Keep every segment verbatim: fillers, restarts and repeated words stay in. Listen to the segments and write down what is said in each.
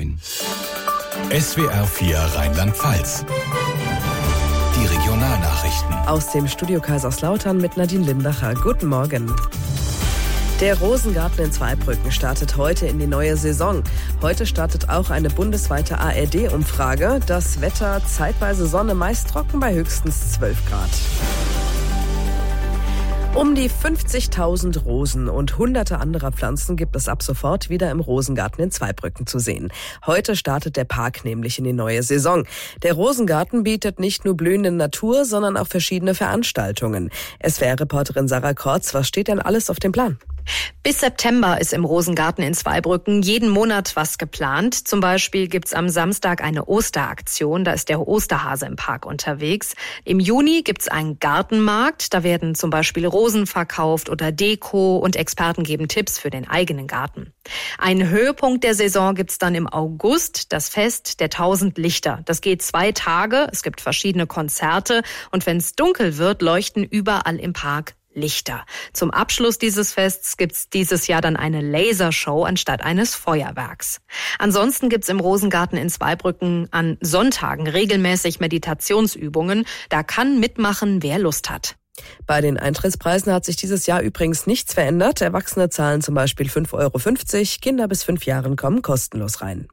neun. S W R vier Rheinland-Pfalz. Die Regionalnachrichten. Aus dem Studio Kaiserslautern mit Nadine Limbacher. Guten Morgen. Der Rosengarten in Zweibrücken startet heute in die neue Saison. Heute startet auch eine bundesweite A R D-Umfrage. Das Wetter zeitweise Sonne, meist trocken bei höchstens zwölf Grad. Um die fünfzigtausend Rosen und hunderte anderer Pflanzen gibt es ab sofort wieder im Rosengarten in Zweibrücken zu sehen. Heute startet der Park nämlich in die neue Saison. Der Rosengarten bietet nicht nur blühende Natur, sondern auch verschiedene Veranstaltungen. S W R-Reporterin Sarah Kortz, was steht denn alles auf dem Plan? Bis September ist im Rosengarten in Zweibrücken jeden Monat was geplant. Zum Beispiel gibt's am Samstag eine Osteraktion, da ist der Osterhase im Park unterwegs. Im Juni gibt's einen Gartenmarkt, da werden zum Beispiel Rosen verkauft oder Deko und Experten geben Tipps für den eigenen Garten. Einen Höhepunkt der Saison gibt's dann im August, das Fest der tausend Lichter. Das geht zwei Tage, es gibt verschiedene Konzerte und wenn es dunkel wird, leuchten überall im Park Lichter. Zum Abschluss dieses Fests gibt's dieses Jahr dann eine Lasershow anstatt eines Feuerwerks. Ansonsten gibt's im Rosengarten in Zweibrücken an Sonntagen regelmäßig Meditationsübungen. Da kann mitmachen, wer Lust hat. Bei den Eintrittspreisen hat sich dieses Jahr übrigens nichts verändert. Erwachsene zahlen zum Beispiel fünf Euro fünfzig, Kinder bis fünf Jahren kommen kostenlos rein.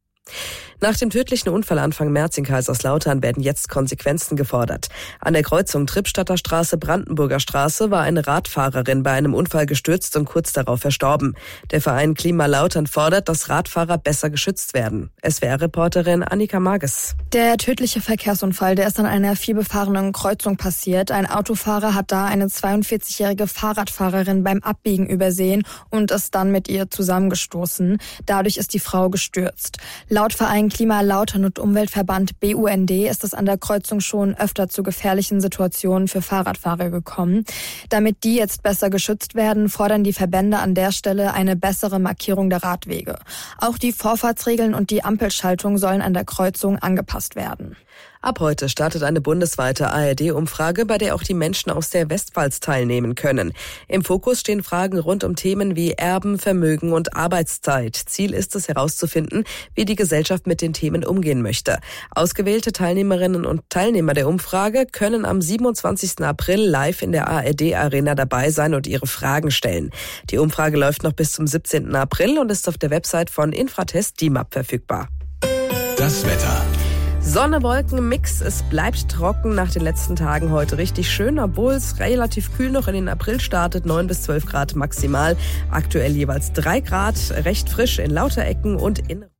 Nach dem tödlichen Unfall Anfang März in Kaiserslautern werden jetzt Konsequenzen gefordert. An der Kreuzung Trippstadter Straße, Brandenburger Straße war eine Radfahrerin bei einem Unfall gestürzt und kurz darauf verstorben. Der Verein Klima Lautern fordert, dass Radfahrer besser geschützt werden. S W R-Reporterin Annika Mages. Der tödliche Verkehrsunfall, der ist an einer vielbefahrenen Kreuzung passiert. Ein Autofahrer hat da eine zweiundvierzigjährige Fahrradfahrerin beim Abbiegen übersehen und ist dann mit ihr zusammengestoßen. Dadurch ist die Frau gestürzt. Laut Verein Klima Lautern und Umweltverband B U N D ist es an der Kreuzung schon öfter zu gefährlichen Situationen für Fahrradfahrer gekommen. Damit die jetzt besser geschützt werden, fordern die Verbände an der Stelle eine bessere Markierung der Radwege. Auch die Vorfahrtsregeln und die Ampelschaltung sollen an der Kreuzung angepasst werden. Ab heute startet eine bundesweite A R D-Umfrage, bei der auch die Menschen aus der Westpfalz teilnehmen können. Im Fokus stehen Fragen rund um Themen wie Erben, Vermögen und Arbeitszeit. Ziel ist es herauszufinden, wie die Gesellschaft mit den Themen umgehen möchte. Ausgewählte Teilnehmerinnen und Teilnehmer der Umfrage können am siebenundzwanzigsten April live in der A R D-Arena dabei sein und ihre Fragen stellen. Die Umfrage läuft noch bis zum siebzehnten April und ist auf der Website von Infratest D I M A P verfügbar. Das Wetter. Sonne, Wolken, Mix. Es bleibt trocken nach den letzten Tagen heute richtig schön, obwohl es relativ kühl noch in den April startet. neun bis zwölf Grad maximal. Aktuell jeweils drei Grad, recht frisch in Lauterecken und in